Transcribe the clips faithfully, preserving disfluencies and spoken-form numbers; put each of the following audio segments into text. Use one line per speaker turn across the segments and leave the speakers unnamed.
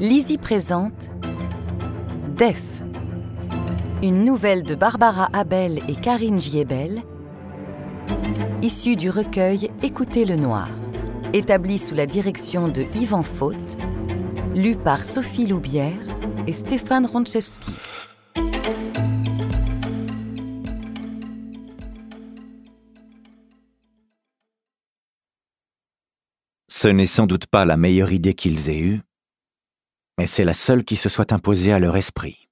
Lizzie présente Def, une nouvelle de Barbara Abel et Karine Giebel, issue du recueil Écoutez le noir, établi sous la direction de Yvan Faute, lu par Sophie Loubière et Stéphane Ronchevski.
Ce n'est sans doute pas la meilleure idée qu'ils aient eue, mais c'est la seule qui se soit imposée à leur esprit.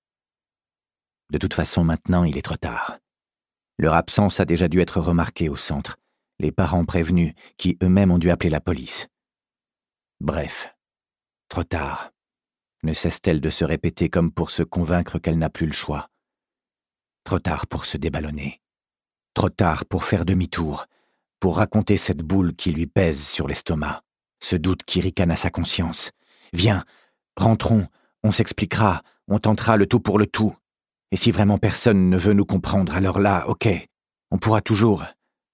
De toute façon, maintenant, il est trop tard. Leur absence a déjà dû être remarquée au centre, les parents prévenus, qui eux-mêmes ont dû appeler la police. Bref, trop tard. Ne cesse-t-elle de se répéter comme pour se convaincre qu'elle n'a plus le choix. Trop tard pour se déballonner. Trop tard pour faire demi-tour, pour raconter cette boule qui lui pèse sur l'estomac, ce doute qui ricane à sa conscience. Viens, rentrons, on s'expliquera, on tentera le tout pour le tout. Et si vraiment personne ne veut nous comprendre, alors là, ok, on pourra toujours.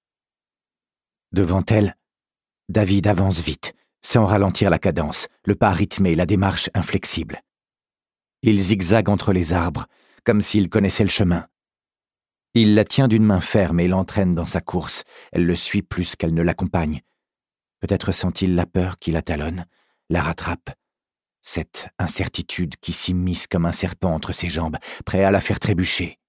Devant elle, David avance vite, sans ralentir la cadence, le pas rythmé, la démarche inflexible. Il zigzague entre les arbres, comme s'il connaissait le chemin. Il la tient d'une main ferme et l'entraîne dans sa course. Elle le suit plus qu'elle ne l'accompagne. Peut-être sent-il la peur qui la talonne, la rattrape. Cette incertitude qui s'immisce comme un serpent entre ses jambes, prêt à la faire trébucher.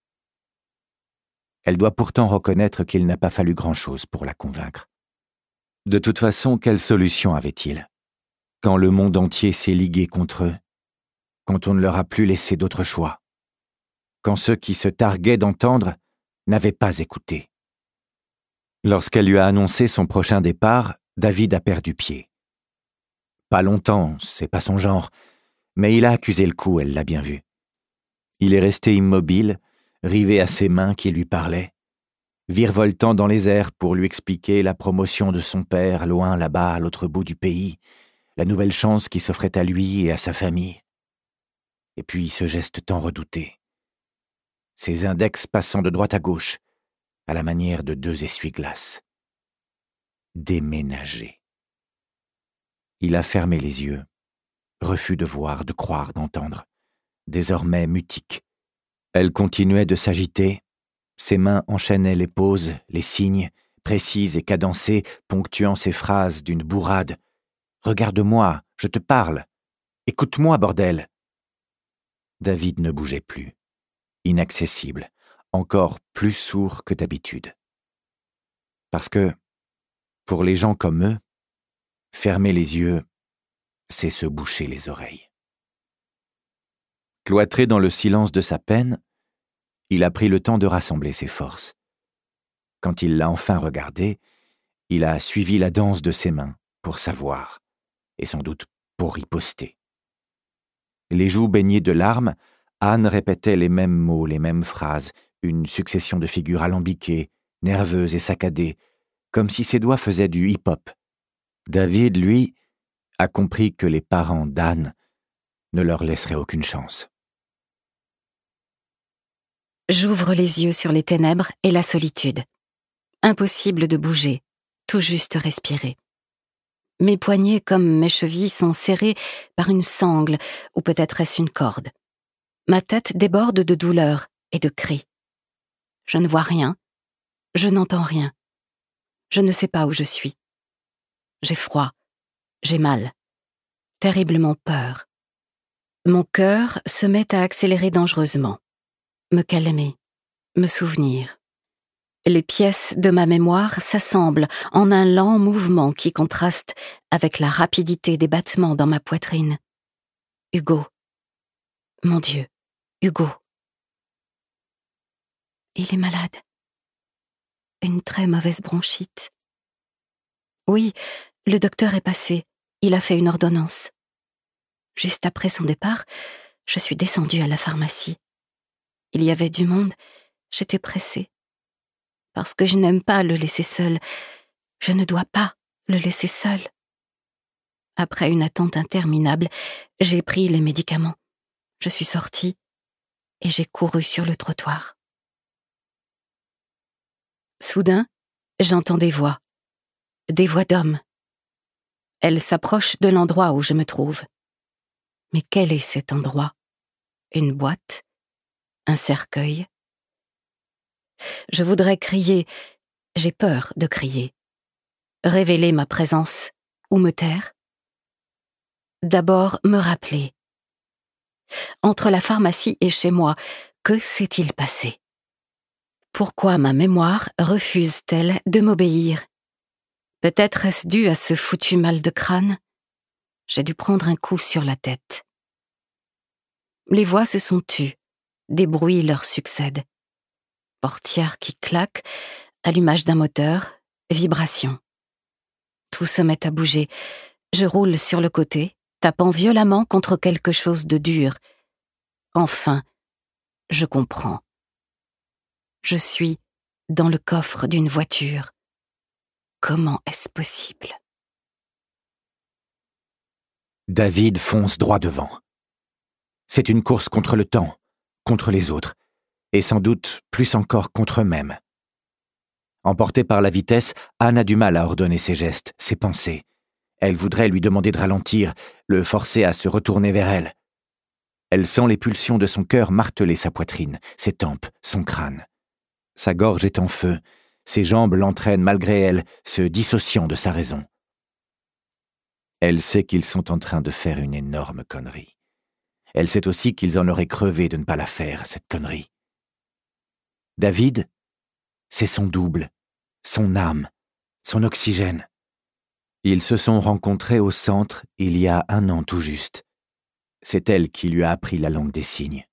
Elle doit pourtant reconnaître qu'il n'a pas fallu grand-chose pour la convaincre. De toute façon, quelle solution avait-il? Quand le monde entier s'est ligué contre eux, quand on ne leur a plus laissé d'autre choix, quand ceux qui se targuaient d'entendre n'avaient pas écouté. Lorsqu'elle lui a annoncé son prochain départ, David a perdu pied. Pas longtemps, c'est pas son genre, mais il a accusé le coup, elle l'a bien vu. Il est resté immobile, rivé à ses mains qui lui parlaient, virevoltant dans les airs pour lui expliquer la promotion de son père loin là-bas à l'autre bout du pays, la nouvelle chance qui s'offrait à lui et à sa famille. Et puis ce geste tant redouté. Ses index passant de droite à gauche, à la manière de deux essuie-glaces. Déménager. Il a fermé les yeux, refus de voir, de croire, d'entendre. Désormais mutique. Elle continuait de s'agiter, ses mains enchaînaient les pauses, les signes, précises et cadencées, ponctuant ses phrases d'une bourrade. « Regarde-moi, je te parle. Écoute-moi, bordel !» David ne bougeait plus. Inaccessible, encore plus sourd que d'habitude. Parce que, pour les gens comme eux, fermer les yeux, c'est se boucher les oreilles. Cloîtré dans le silence de sa peine, il a pris le temps de rassembler ses forces. Quand il l'a enfin regardée, il a suivi la danse de ses mains pour savoir, et sans doute pour riposter. Les joues baignées de larmes, Anne répétait les mêmes mots, les mêmes phrases, une succession de figures alambiquées, nerveuses et saccadées, comme si ses doigts faisaient du hip-hop. David, lui, a compris que les parents d'Anne ne leur laisseraient aucune chance.
J'ouvre les yeux sur les ténèbres et la solitude. Impossible de bouger, tout juste respirer. Mes poignets comme mes chevilles sont serrés par une sangle ou peut-être est-ce une corde. Ma tête déborde de douleur et de cris. Je ne vois rien, je n'entends rien. Je ne sais pas où je suis. J'ai froid, j'ai mal, terriblement peur. Mon cœur se met à accélérer dangereusement, me calmer, me souvenir. Les pièces de ma mémoire s'assemblent en un lent mouvement qui contraste avec la rapidité des battements dans ma poitrine. Hugo. Mon Dieu, Hugo. Il est malade. Une très mauvaise bronchite. Oui, le docteur est passé. Il a fait une ordonnance. Juste après son départ, je suis descendue à la pharmacie. Il y avait du monde, j'étais pressée. Parce que je n'aime pas le laisser seul. Je ne dois pas le laisser seul. Après une attente interminable, j'ai pris les médicaments. Je suis sortie et j'ai couru sur le trottoir. Soudain, j'entends des voix. Des voix d'hommes. Elles s'approchent de l'endroit où je me trouve. Mais quel est cet endroit? Une boîte? Un cercueil? Je voudrais crier, j'ai peur de crier. Révéler ma présence ou me taire? D'abord me rappeler. Entre la pharmacie et chez moi, que s'est-il passé? Pourquoi ma mémoire refuse-t-elle de m'obéir? Peut-être est-ce dû à ce foutu mal de crâne? J'ai dû prendre un coup sur la tête. Les voix se sont tues, des bruits leur succèdent. Portière qui claque, allumage d'un moteur, vibration. Tout se met à bouger. Je roule sur le côté, tapant violemment contre quelque chose de dur. Enfin, je comprends. Je suis dans le coffre d'une voiture. Comment est-ce possible?
David fonce droit devant. C'est une course contre le temps, contre les autres, et sans doute plus encore contre eux-mêmes. Emportée par la vitesse, Anne a du mal à ordonner ses gestes, ses pensées. Elle voudrait lui demander de ralentir, le forcer à se retourner vers elle. Elle sent les pulsions de son cœur marteler sa poitrine, ses tempes, son crâne. Sa gorge est en feu, ses jambes l'entraînent malgré elle, se dissociant de sa raison. Elle sait qu'ils sont en train de faire une énorme connerie. Elle sait aussi qu'ils en auraient crevé de ne pas la faire, cette connerie. David, c'est son double, son âme, son oxygène. Ils se sont rencontrés au centre il y a un an tout juste. C'est elle qui lui a appris la langue des signes.